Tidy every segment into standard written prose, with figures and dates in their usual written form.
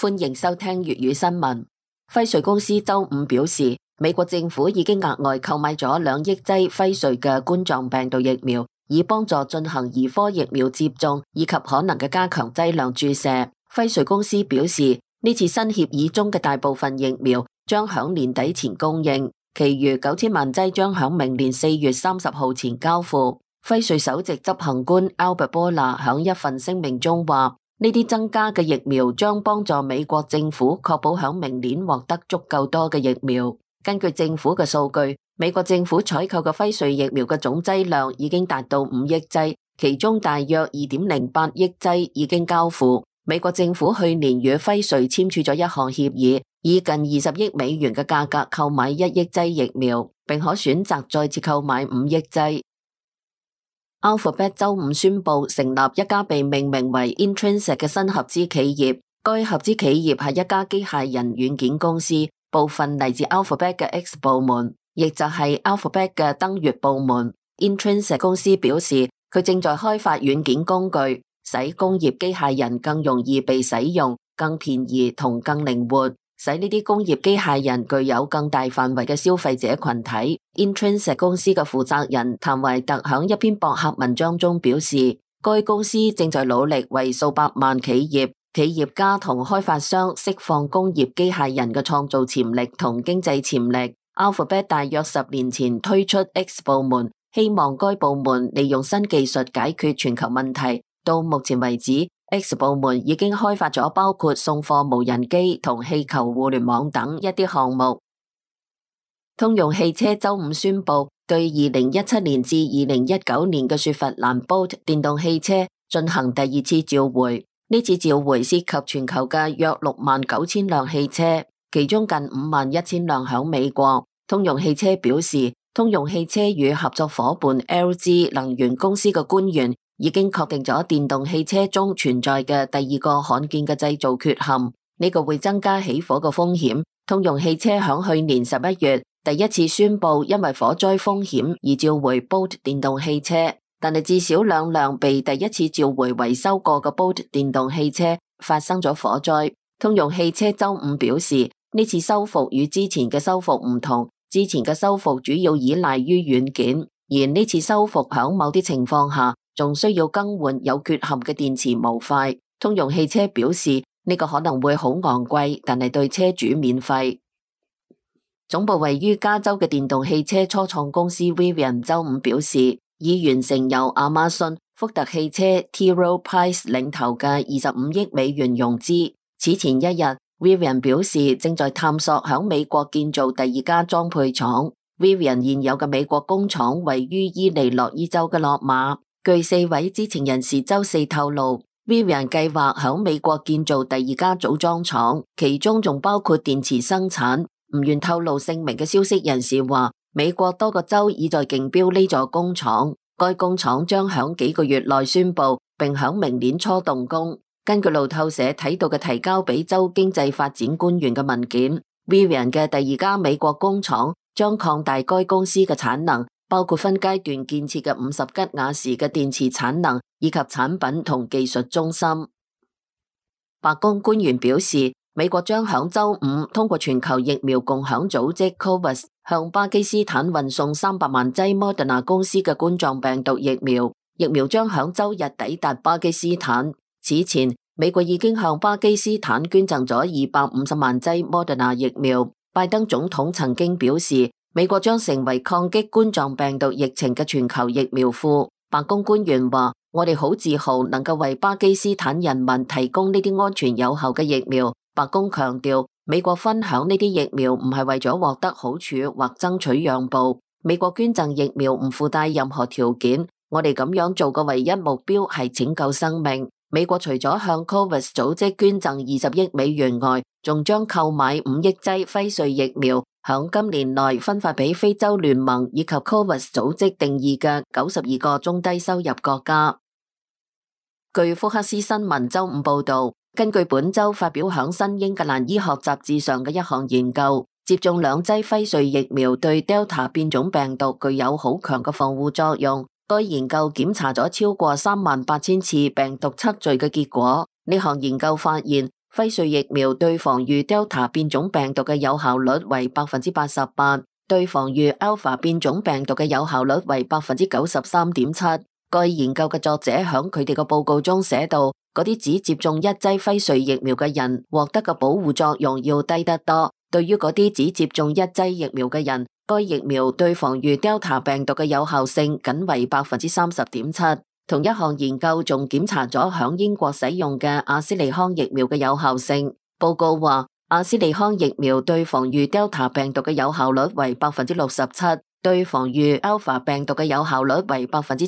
歡迎收聽粵語新聞。輝瑞公司周五表示，美國政府已經額外購買咗2億劑輝瑞嘅冠狀病毒疫苗，以幫助進行兒科疫苗接種以及可能嘅加強劑量注射。輝瑞公司表示，呢次新協議中嘅大部分疫苗將響年底前供應，其餘9000萬劑將響明年4月30號前交付。輝瑞首席執行官 Albert Bourla 響一份聲明中話，呢啲增加嘅疫苗將幫助美國政府確保響明年獲得足夠多嘅疫苗。根據政府嘅數據，美國政府採購嘅輝瑞疫苗嘅總劑量已經達到5億劑，其中大約2.08億劑已經交付。美國政府去年與輝瑞簽署咗一項協議，以近20億美元嘅價格購買1億劑疫苗，並可選擇再次購買5億劑。Alphabet 周五宣布成立一家被命名為 Intrinsic 嘅新合資企業，該合資企業係一家機械人軟件公司，部分嚟自 Alphabet 嘅 X 部門，亦就係 Alphabet 嘅登月部門。Intrinsic 公司表示，佢正在開發軟件工具，使工業機械人更容易被使用、更便宜同更靈活，使呢啲工業機械人具有更大範圍嘅消費者群體。Intrinsic 公司嘅負責人譚維特響一篇博客文章中表示，該公司正在努力為數百萬企業家同開發商釋放工業機械人嘅創造潛力同經濟潛力。Alphabet 大約10年前推出 X 部門，希望該部門利用新技術解決全球問題。到目前為止， X 部門已經開發咗包括送貨無人機同氣球互聯網等一啲項目。通用汽車周五宣布對2017年至2019年嘅雪佛蘭 Bolt 電動汽車進行第2次召回。呢次召回涉及全球嘅約69000輛汽車，其中近51000輛響美國。通用汽車表示，通用汽車與合作夥伴 LG 能源公司嘅官員已經確定咗電動汽車中存在嘅第2個罕見嘅製造缺陷，呢個會增加起火嘅風險。通用汽車響去年11月第一次宣布因為火災風險而召回 Bolt 電動汽車，但係至少2輛被第一次召回維修過嘅 Bolt 電動汽車發生咗火災。通用汽車周五表示，呢次修復與之前嘅修復唔同，之前嘅修復主要依賴於軟件，而呢次修復響某啲情況下仲需要更換有缺陷嘅電池模塊。通用汽車表示，呢個可能會好昂貴，但係對車主免費。總部位於加州嘅電動汽車初創公司 Rivian 周五表示，已完成由亞馬遜、福特汽車、T. Rowe Price 領頭嘅25億美元融資。此前一日， Rivian 表示正在探索響美國建造第2家裝配廠。Rivian 現有嘅美國工廠位於伊利諾伊州嘅洛馬。據4位知情人士周四透露， Rivian 計劃響美國建造第2家組裝廠，其中仲包括電池生產。唔願透露姓名嘅消息人士話，美國多個州已在競標呢座工廠，該工廠將響幾個月內宣布，並響明年初動工。根據路透社睇到嘅提交俾州經濟發展官員嘅文件， Rivian 嘅第2家美國工廠將擴大該公司嘅產能，包括分階段建設嘅50吉瓦時嘅電池產能，以及產品同技術中心。白宮官員表示，美國將響周五通過全球疫苗共享組織 COVAX 向巴基斯坦運送300萬劑 Moderna 公司嘅冠狀病毒疫苗，疫苗將響周日抵達巴基斯坦。此前，美國已經向巴基斯坦捐贈咗250萬劑 Moderna 疫苗。拜登總統曾經表示，美國將成為抗擊冠狀病毒疫情嘅全球疫苗庫。白宮官員話，我哋好自豪能夠為巴基斯坦人民提供呢啲安全有效嘅疫苗。白宮強調，美國分享呢啲疫苗唔係為咗獲得好處或爭取讓步。美國捐贈疫苗唔附帶任何條件，我哋咁樣做嘅唯一目標係拯救生命。美國除咗向 COVAX 組織捐贈20億美元外，仲將購買5億劑輝瑞疫苗，響今年內分發俾非洲聯盟以及 COVAX 組織定義嘅92個中低收入國家。據福克斯新聞周五報道，根據本周發表響新英格蘭醫學雜誌上嘅一項研究，接種2劑輝瑞疫苗對 Delta 變種病毒具有好強嘅防護作用。該研究檢查咗超過38000次病毒測序嘅結果。呢項研究發現， 輝瑞疫苗對防禦 Delta 變種病毒嘅有效率為88%，對防禦 Alpha 變種病毒嘅有效率為93.7%。該研究嘅作者響佢哋嘅報告中寫到，嗰啲只接種一劑輝瑞疫苗嘅人獲得嘅保護作用要低得多。對於嗰啲只接種一劑疫苗嘅人，該疫苗對防禦 Delta 病毒嘅有效性僅為30.7%。同一項研究仲檢查咗響英國使用嘅阿斯利康疫苗嘅有效性。報告話，阿斯利康疫苗對防禦 Delta 病毒嘅有效率為67%，對防禦 Alpha 病毒嘅有效率為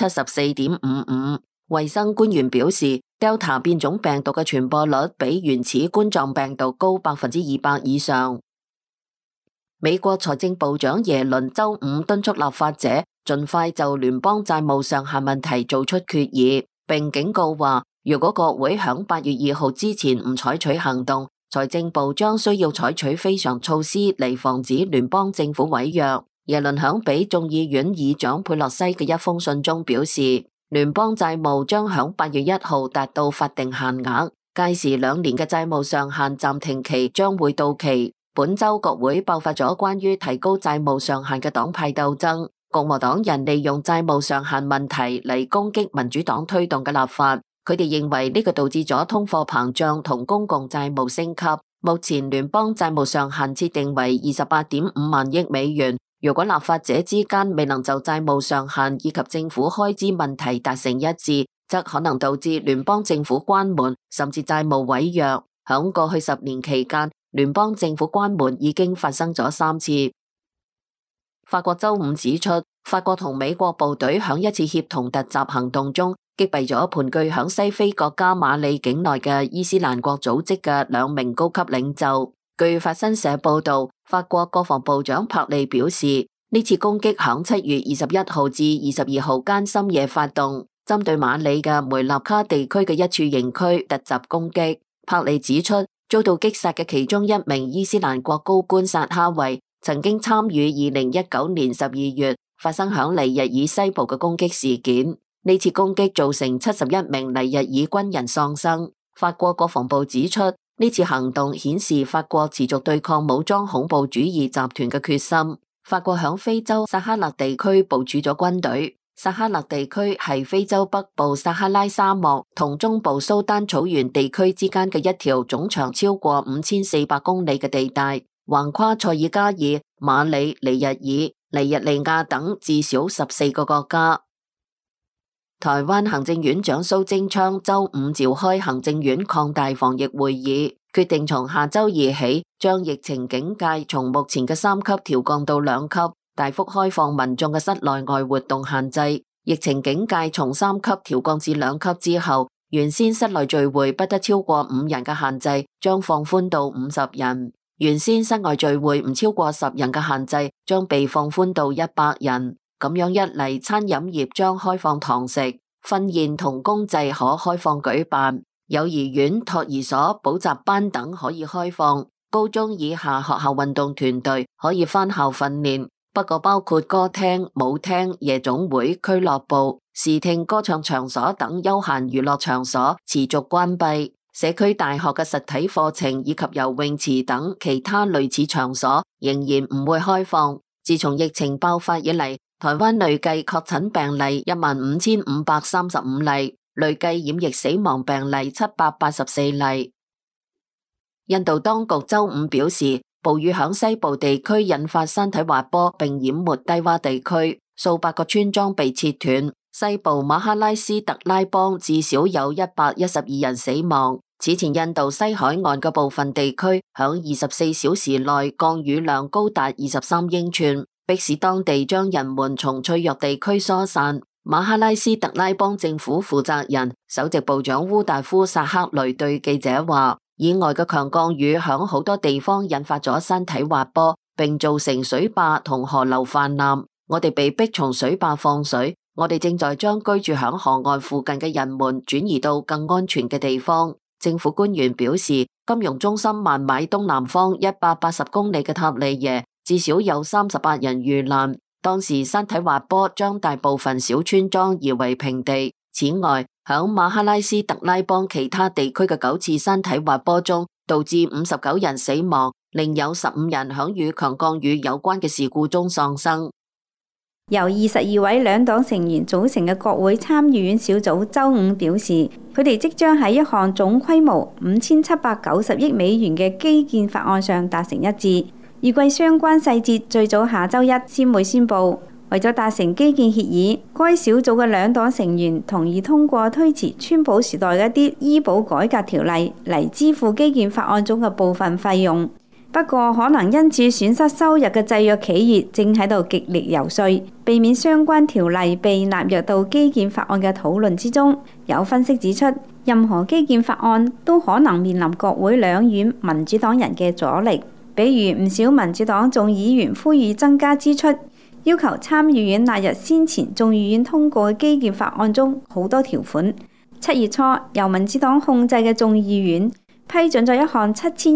74.55%。衛生官員表示，Delta 變種病毒嘅傳播率比原始冠狀病毒高200%以上。美國財政部長耶倫周五敦促立法者盡快就聯邦債務上限問題做出決議，並警告話，如果國會響8月2號之前唔採取行動，財政部將需要採取非常措施嚟防止聯邦政府違約。耶倫響俾眾議院議長佩洛西嘅一封信中表示，聯邦債務將響8月1號達到法定限額，屆時2年嘅債務上限暫停期將會到期。本周國會爆發咗關於提高債務上限嘅黨派鬥爭，共和黨人利用債務上限問題嚟攻擊民主黨推動嘅立法，佢哋認為呢個導致咗通貨膨脹同公共債務升級。目前聯邦債務上限設定為28.5萬億美元，如果立法者之間未能就債務上限以及政府開支問題達成一致，則可能導致聯邦政府關門，甚至債務違約。響過去10年期間，聯邦政府關門已經發生咗3次。法國周五指出，法國同美國部隊響一次協同突襲行動中擊斃咗盤踞響西非國家馬里境內嘅伊斯蘭國組織嘅2名高級領袖。據法新社報道，法國國防部長帕利表示，呢次攻擊響7月21號至22號間深夜發動，針對馬里嘅梅納卡地區嘅一處營區突襲攻擊。帕利指出，遭到擊殺嘅其中一名伊斯蘭國高官薩哈維曾經參與2019年12月發生響尼日爾西部嘅攻擊事件。呢次攻擊造成71名尼日爾軍人喪生。法國國防部指出，呢次行動顯示法國持續對抗武裝恐怖主義集團嘅決心。法國響非洲撒哈勒地區部署咗軍隊。撒哈勒地區係非洲北部撒哈拉沙漠同中部蘇丹草原地區之間嘅一條總長超過5400公里嘅地帶，橫跨塞爾加爾、馬里、尼日爾、尼日利亞等至少14個國家。台灣行政院長蘇貞昌周五召開行政院擴大防疫會議，決定從下周二起將疫情警戒從目前嘅3級調降到2級。大幅開放民眾嘅室內外活動限制，疫情警戒從3級調降至2級之後，原先室內聚會不得超過5人嘅限制將放寬到50人，原先室外聚會唔超過10人嘅限制將被放寬到100人。咁樣一嚟，餐飲業將開放堂食，婚宴同公祭可開放舉辦，幼兒園、托兒所、補習班等可以開放，高中以下學校運動團隊可以返校訓練。不過包括歌廳、舞廳、夜總會、俱樂部、視聽歌唱場所等休閒娛樂場所持續關閉，社區大學嘅實體課程以及游泳池等其他類似場所仍然唔會開放。自從疫情爆發以嚟，台灣累計確診病例15,535例，累計染疫死亡病例784例。印度當局周五表示，暴雨響西部地區引發山體滑坡並淹沒低洼地區，數百個村莊被切斷。西部馬哈拉斯特拉邦至少有112人死亡。此前印度西海岸嘅部分地區響24小時內降雨量高達23英寸，迫使當地將人們從脆弱地區疏散。馬哈拉斯特拉邦政府負責人首席部長烏達夫薩克雷對記者話，以外嘅強降雨響好多地方引發咗山體滑坡，並造成水壩同河流泛濫。我哋被迫從水壩放水，我哋正在將居住響河岸附近嘅人們轉移到更安全嘅地方。政府官員表示，金融中心孟買東南方180公里嘅塔利耶至少有38人遇難。當時山體滑坡將大部分小村莊夷為平地。 此外，響馬哈拉斯特拉邦其他地區嘅9次山體滑坡中，導致59人死亡，另有15人響與強降雨有關嘅事故中喪生。 由22位兩黨成員組成嘅國會參議院小組週五表示，佢哋即將喺一項總規模5790億美元嘅基建法案上達成一致，預計相關細節最早下週一先會宣布。為咗達成基建協議，該小組嘅兩黨成員同意通過推遲川普時代嘅一啲醫保改革條例嚟支付基建法案中嘅部分費用。不過，可能因此損失收入嘅製藥企業正喺度極力遊說，避免相關條例被納入到基建法案嘅討論之中。有分析指出，任何基建法案都可能面臨國會兩院民主黨人嘅阻力，比如唔少民主黨眾議員呼籲增加支出，要求參議院納入先前眾議院通過嘅基建法案中好多條款。7月初，由民主黨控制嘅眾議院批准咗一項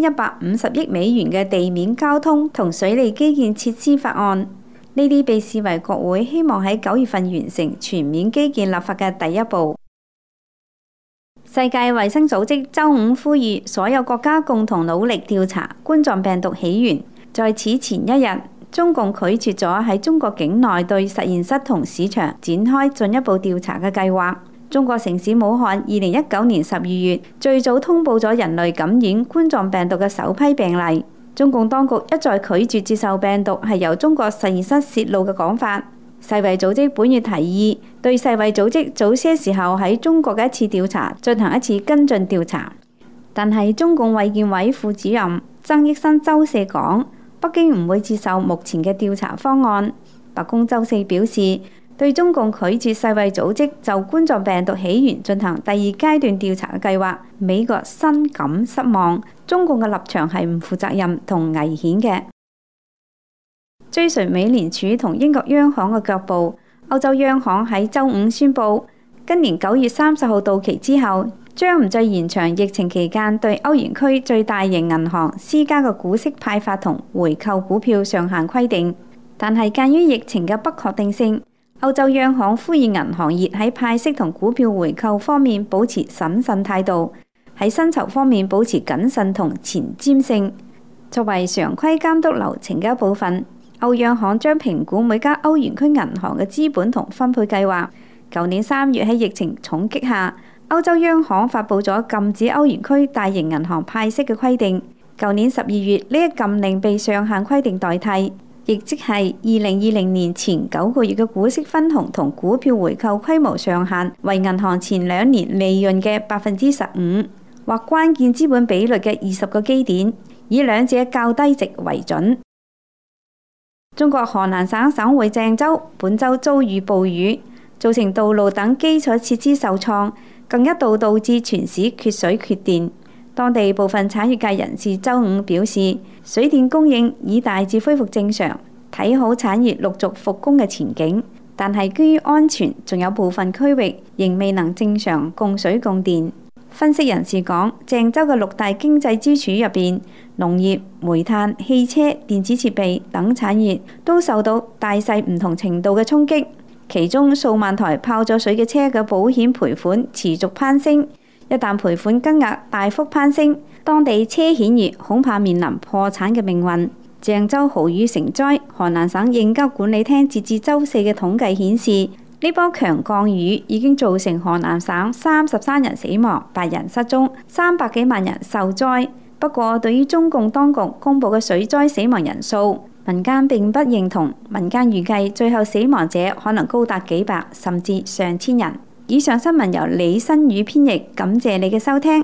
7150億美元嘅地面交通同水利基建設施法案，呢啲被視為國會希望喺9月份完成全面基建立法嘅第一步。世界衛生組織週五呼籲所有國家共同努力調查冠狀病毒起源。在此前一日，中共拒絕咗喺中國境內對實驗室同市場展開進一步調查嘅計劃。中國城市武漢2019年12月最早通報咗人類感染冠狀病毒嘅首批病例。中共當局一再拒絕接受病毒係由中國實驗室泄露嘅講法。世衛組織本月提議對世衛組織早些時候喺中國嘅一次調查進行一次跟進調查，但係中共衛健委副主任曾益新週四講，北京唔會接受目前嘅調查方案。白宮週四表示，對中共拒絕世衛組織就冠狀病毒起源進行第二階段調查嘅計劃，美國深感失望。中共嘅立場係唔負責任同危險嘅。追隨美聯儲同英國央行嘅腳步，歐洲央行喺週五宣布，今年9月30號到期之後，將唔再延長疫情期間對歐元區最大型銀行施加嘅股息派發同回購股票上限規定。但係鑑於疫情嘅不確定性，歐洲央行呼籲銀行業喺派息同股票回購方面保持審慎態度，喺薪酬方面保持謹慎同前瞻性。作為常規監督流程嘅一部分，歐央行將評估每家歐元區銀行嘅資本同分配計劃。舊年3月喺疫情重擊下，歐洲央行發布咗禁止歐元區大型銀行派息嘅規定。舊年12月呢一禁令被上限規定代替，亦即係2020年前9個月嘅股息分紅同股票回購規模上限為銀行前2年利潤嘅15%，或關鍵資本比率嘅20個基點，以兩者較低值為準。中國河南省省會鄭州本週遭遇暴雨，造成道路等基礎設施受創，更一度導致全市缺水缺電。當地部分產業界人士週五表示，水電供應已大致恢復正常，睇好產業陸續復工嘅前景。但係基於安全，仲有部分區域仍未能正常供水供電。分析人士講，鄭州嘅6大經濟支柱入邊，農業、煤炭、汽車、電子設備等產業都受到大細唔同程度嘅衝擊。其中數萬台泡咗水嘅車嘅保險賠款持續攀升，一旦賠款金額大幅攀升，當地車險業恐怕面臨破產嘅命運。鄭州豪雨成災，河南省應急管理廳截至週四嘅統計顯示，呢波強降雨已經造成河南省33人死亡、8人失蹤、300幾萬人受災。不過，對於中共當局公布嘅水災死亡人數，民間並不認同。民間預計最後死亡者可能高達幾百甚至上千人。以上新聞由李新宇編譯，感謝你嘅收聽。